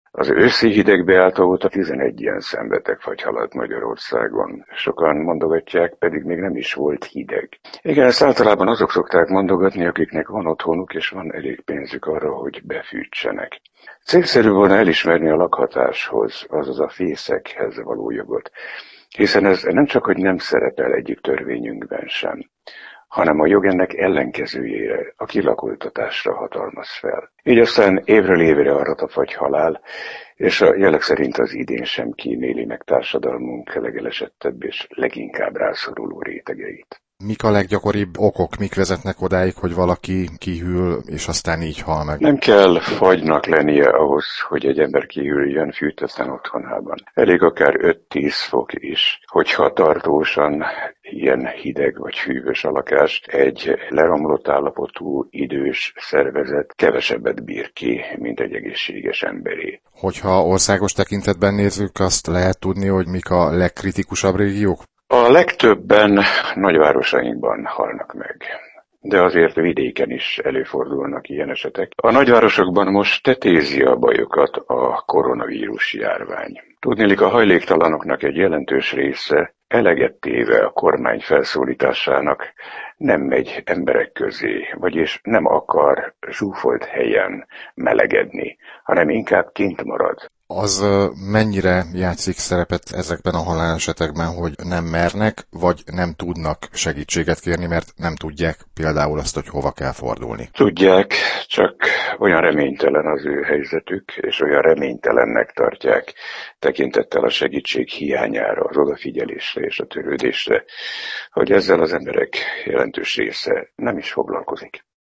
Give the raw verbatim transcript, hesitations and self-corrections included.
Az őszi hidegbeállta óta tizenegy ilyen szenvedek fagyhalat Magyarországon. Sokan mondogatják, pedig még nem is volt hideg. Igen, ezt általában azok szokták mondogatni, akiknek van otthonuk és van elég pénzük arra, hogy befűtsenek. Célszerű volna elismerni a lakhatáshoz, azaz a fészekhez való jogot, hiszen ez nem csak, hogy nem szerepel egyik törvényünkben sem, hanem a jog ennek ellenkezőjére, a kilakoltatásra hatalmaz fel. Így aztán évről évre arat a fagyhalál, és a jelek szerint az idén sem kíméli meg társadalmunk legelesettebb és leginkább rászoruló rétegeit. Mik a leggyakoribb okok, mik vezetnek odáig, hogy valaki kihűl, és aztán így hal meg? Nem kell fagynak lennie ahhoz, hogy egy ember kihűljön fűtetlen otthonában. Elég akár öt-tíz fok is, hogyha tartósan ilyen hideg vagy hűvös a lakás, egy leromlott állapotú idős szervezet kevesebbet bír ki, mint egy egészséges emberé. Hogyha országos tekintetben nézzük, azt lehet tudni, hogy mik a legkritikusabb régiók? A legtöbben nagyvárosainkban halnak meg, de azért vidéken is előfordulnak ilyen esetek. A nagyvárosokban most tetézi a bajokat a koronavírus járvány. Tudniillik, a hajléktalanoknak egy jelentős része eleget téve a kormány felszólításának nem megy emberek közé, vagyis nem akar zsúfolt helyen melegedni, hanem inkább kint marad. Az mennyire játszik szerepet ezekben a halálesetekben, hogy nem mernek, vagy nem tudnak segítséget kérni, mert nem tudják például azt, hogy hova kell fordulni? Tudják, csak olyan reménytelen az ő helyzetük, és olyan reménytelennek tartják tekintettel a segítség hiányára, az odafigyelésre és a törődésre, hogy ezzel az emberek jelentős része nem is foglalkozik.